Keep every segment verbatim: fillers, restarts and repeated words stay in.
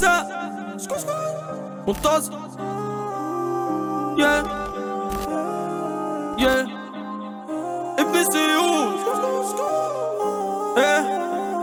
مساء منتظر يا يا ابن السيوف ايه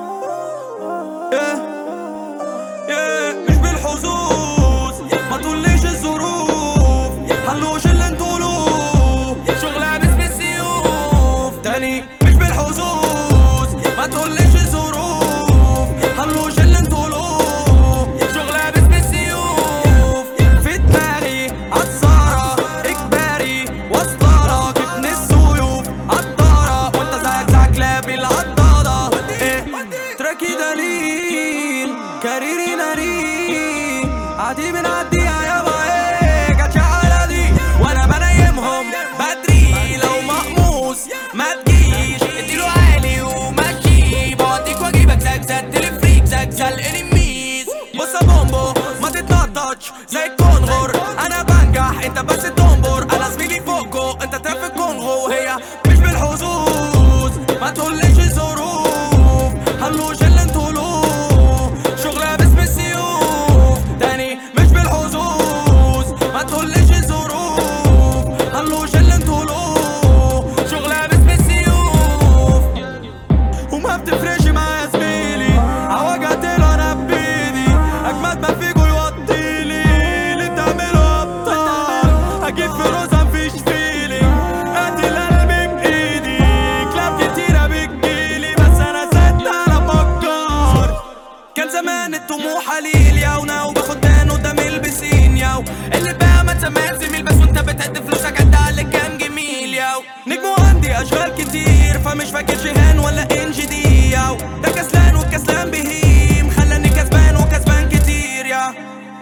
ايه ايه مش بالحظوظ ما تقوليش الظروف حلوش اللي انتولوه شغلها باسم السيوف تاني مش بالحظوظ ما تقوليش الظروف حلوش اللي انتولوه شغلها باسم السيوف في دماغي عصارة اجباري واصلالك ابن السيوف عطارة وانت زيك زيك لابي العضادة ايه تراكي دليل كاريري ناري عادي بنعديها يابا ايه جاتش على دي وانا بنيمهم بدري لو مقموص ما تجيش اديله عالي وماشي بوديك واجيبك زجزج تلفريك زجزج الانميز بص يا بومبو ما تتنططش زي الكونغور انا بنجح انت بس تنبر انا زميلي فوقو انت ترافق كونغو هي مش بالحظوظ ما تقوليش الظروف حلوش اللي انتولوه شغلها باسم السيوف تاني مش بالحظوظ ما تقوليش الظروف حلوش اللي انتولوه شغلها باسم السيوف وما بتفرقش معايا زميلي عوجتله انا بايدي اجمد ما فيكوا يوطيلي اللي تعمله ابطال هجيب فلوسها مفيش فيلي قاتل قلبي بايدي كلاب كتيرة بتجيلي بس انا ست انا بفكر كان زمان الطموح قليل ياو ناو باخد دان قدام البسين ياو اللي بقى ما تسمعش زميل بس وانت بتهد فلوسك قد عليك كان جميل ياو نجم عندي اشغال كتير فمش فاكر شيهان ولا انجي دي ياو ده كسلان والكسلان بهيم خلاني كسبان وكسبان كتير يا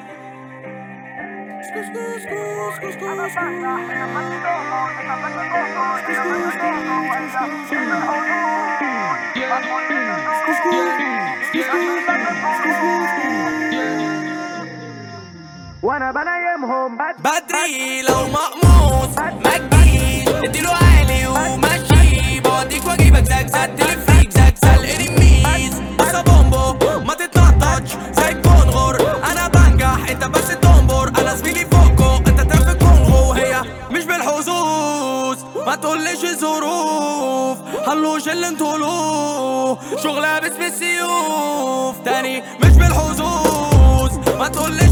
وانا بنيمهم بدري لو مقموص ما تجيش اديله عالي وماشي بوديك واجيبك زجزج تلفريك زجزج الانميز بص يا بومبو ما تتنططش زي الكونغور انا بنجح انت بس تنبر انا زميلي فوقو انت ترافق كونغو هي مش بالحظوظ ما تقوليش الظروف حلوش اللي انتولوه شغلها باسم السيوف تاني مش بالحظوظ ما تقوليش